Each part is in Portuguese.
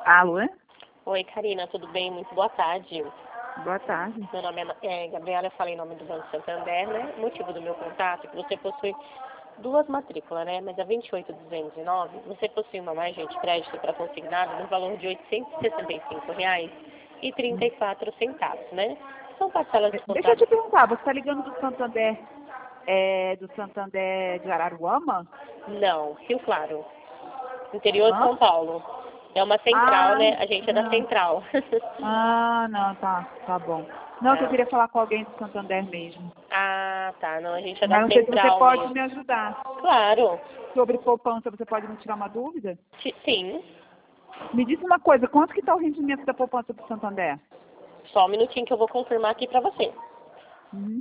Alô? Oi, Karina, tudo bem? Muito boa tarde. Boa tarde. Meu nome é Gabriela, eu falei em nome do Banco Santander, né? O motivo do meu contato é que você possui duas matrículas, né? Mas a 28.209, você possui uma margem de crédito para consignado no valor de R$ 865,34, né? São parcelas Deixa eu descontadas. te perguntar, você está ligando do Santander de Araruama? Não, Rio Claro, interior de Hã? São Paulo. É uma central, Ah, né? A gente é da não. central. Não, tá bom. Não, que eu Tá. queria falar com alguém do Santander mesmo. Ah, tá. Não, a gente é da Mas não sei se você central pode mesmo. me ajudar. Claro. Sobre poupança, você pode me tirar uma dúvida? Sim. Me diz uma coisa, quanto que está o rendimento da poupança do Santander? Só um minutinho que eu vou confirmar aqui pra você. Uhum.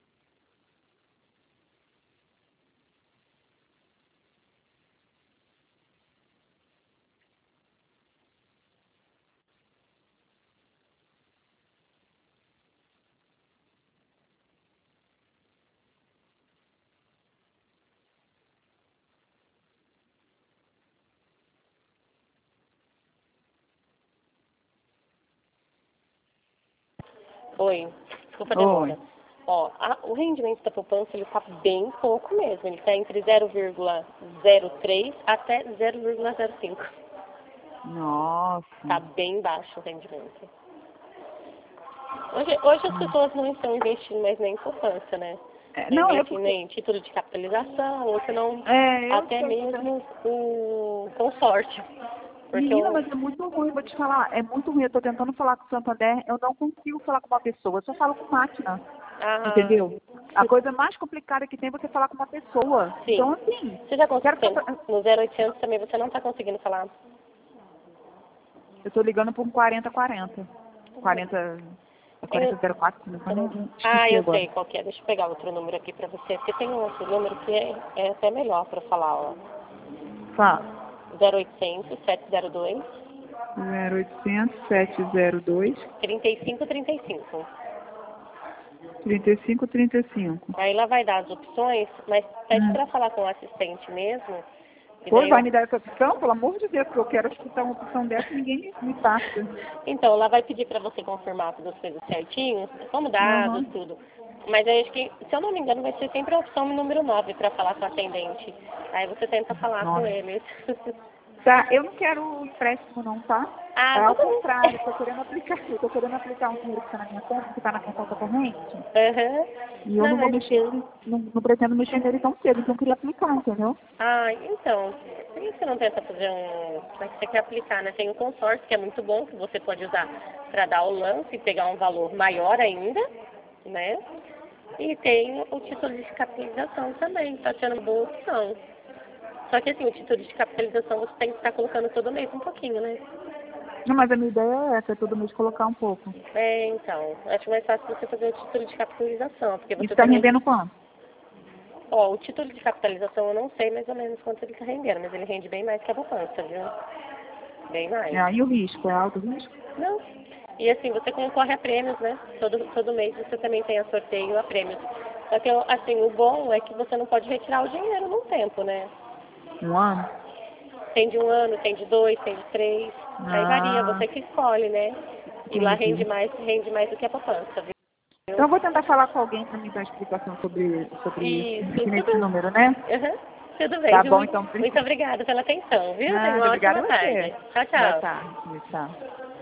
Oi. Desculpa a Oi. demora. Ó, o rendimento da poupança, ele tá bem pouco mesmo. Ele tá entre 0,03 até 0,05. Nossa. Tá bem baixo o rendimento. Hoje as pessoas não estão investindo mais nem em poupança, né? Estão Não, é investindo porque... em título de capitalização, ou se não, Eu até sei. mesmo o consórcio. Porque Menina, o... mas é muito ruim, vou te falar. É muito ruim. Eu tô tentando falar com o Santander, eu não consigo falar com uma pessoa, eu só falo com máquina. Ah, Entendeu? A coisa mais complicada que tem é você falar com uma pessoa. sim. Então, assim, Você já quero conseguiu? No 0800 também você não está conseguindo falar. eu tô ligando por um 4040. 40. Tem... 4004, eu não esqueci Eu agora. sei qual que é. Deixa eu pegar outro número aqui para você. Porque tem um outro número que é até melhor para falar, ó. Fala. 0800 702 0800 702 3535. 3535. Aí lá vai dar as opções, mas pede para falar com o assistente mesmo. E Pô, daí vai me dar essa opção? Pelo amor de Deus, porque eu quero escutar uma opção dessa e ninguém me passa. Então, lá vai pedir para você confirmar todas as coisas certinho, como dados, Uhum. tudo. Mas aí acho que, se eu não me engano, vai ser sempre a opção número 9 para falar com o atendente. Aí você tenta falar com Nome. eles. Tá, eu não quero empréstimo não, tá? É ao Tudo contrário, bem. eu tô querendo aplicar um dinheiro que está na minha conta, que está na minha conta corrente, Aham. e eu Não, não vou mas... mexer, não pretendo mexer nele tão cedo, então eu queria aplicar, entendeu? Então, por que você não tenta fazer um... Como é que você quer aplicar, né? Tem o consórcio, que é muito bom, que você pode usar para dar o lance e pegar um valor maior ainda, né? E tem o título de capitalização também, está sendo uma boa opção. Só que assim, o título de capitalização você tem que estar colocando todo mês um pouquinho, né? Não, mas a minha ideia é essa, é todo mês colocar um pouco. Então, acho mais fácil você fazer o título de capitalização, porque Isso você está também... rendendo quanto? Ó, o título de capitalização eu não sei mais ou menos quanto ele está rendendo, mas ele rende bem mais que a poupança, viu? Bem mais. E o risco, é alto risco? Não. E assim, você concorre a prêmios, né? Todo mês você também tem a sorteio a prêmios. Só que, assim, o bom é que você não pode retirar o dinheiro num tempo, né? Um ano? Tem de 1 ano, tem de 2, tem de 3. Aí varia, Ah, você que escolhe, né? E lá entendi. rende mais do que a poupança, viu? Então eu vou tentar falar com alguém para me dar explicação sobre isso, Isso, aqui nesse tudo, número, né? uhum, tudo bem, Tá viu? bom, então. Muito obrigada pela atenção, viu? Tenha Nada, uma obrigada ótima a você. tarde. Tchau, Boa tchau. tarde, tchau.